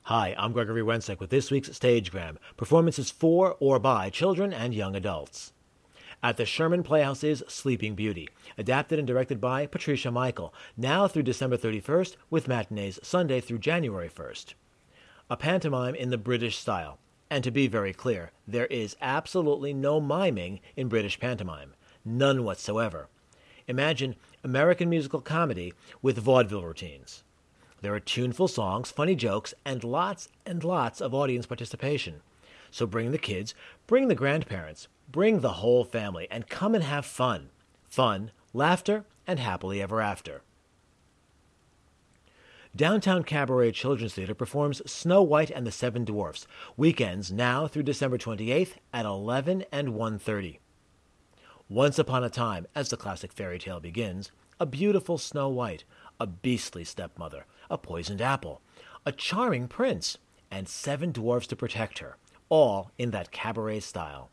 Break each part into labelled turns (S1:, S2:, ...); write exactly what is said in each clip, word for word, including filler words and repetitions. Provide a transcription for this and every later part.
S1: Hi, I'm Gregory Wensick with this week's Stagegram, performances for or by children and young adults. At the Sherman Playhouse is Sleeping Beauty, adapted and directed by Patricia Michael, now through December thirty-first, with matinees Sunday through January first. A pantomime in the British style. And to be very clear, there is absolutely no miming in British pantomime. None whatsoever. Imagine American musical comedy with vaudeville routines. There are tuneful songs, funny jokes, and lots and lots of audience participation. So bring the kids, bring the grandparents, bring the whole family, and come and have fun. Fun, laughter, and happily ever after. Downtown Cabaret Children's Theater performs Snow White and the Seven Dwarfs, weekends now through December twenty-eighth at eleven and one thirty. Once upon a time, as the classic fairy tale begins, a beautiful Snow White, a beastly stepmother, a poisoned apple, a charming prince, and seven dwarfs to protect her, all in that cabaret style.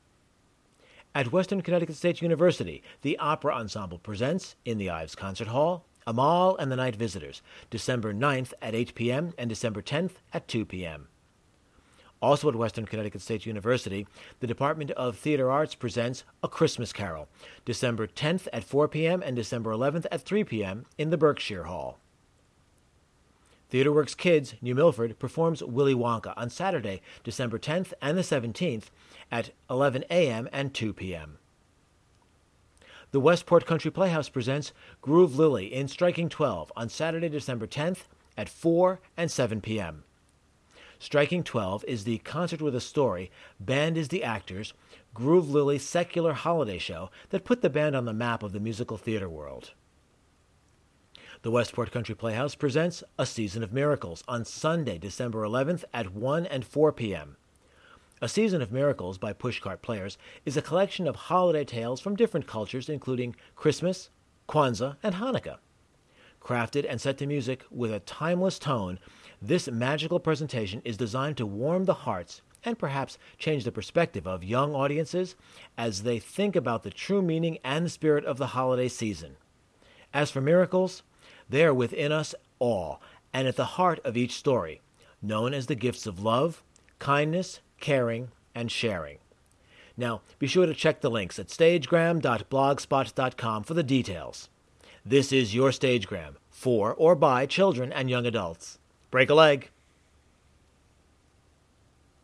S1: At Western Connecticut State University, the Opera Ensemble presents, in the Ives Concert Hall, Amal and the Night Visitors, December ninth at eight p.m. and December tenth at two p.m. Also at Western Connecticut State University, the Department of Theater Arts presents A Christmas Carol, December tenth at four p.m. and December eleventh at three p.m. in the Berkshire Hall. TheaterWorks Kids, New Milford, performs Willy Wonka on Saturday, December tenth and the seventeenth at eleven a.m. and two p.m. The Westport Country Playhouse presents Groove Lily in Striking twelve on Saturday, December tenth at four and seven p.m. Striking twelve is the concert with a story, band is the actors, Groove Lily secular holiday show that put the band on the map of the musical theater world. The Westport Country Playhouse presents A Season of Miracles on Sunday, December eleventh at one and four p.m. A Season of Miracles by Pushcart Players is a collection of holiday tales from different cultures, including Christmas, Kwanzaa, and Hanukkah. Crafted and set to music with a timeless tone, this magical presentation is designed to warm the hearts and perhaps change the perspective of young audiences as they think about the true meaning and the spirit of the holiday season. As for miracles, they are within us all and at the heart of each story, known as the gifts of love, kindness, caring, and sharing. Now, be sure to check the links at stagegram dot blogspot dot com for the details. This is your Stagegram, for or by children and young adults. Break a leg.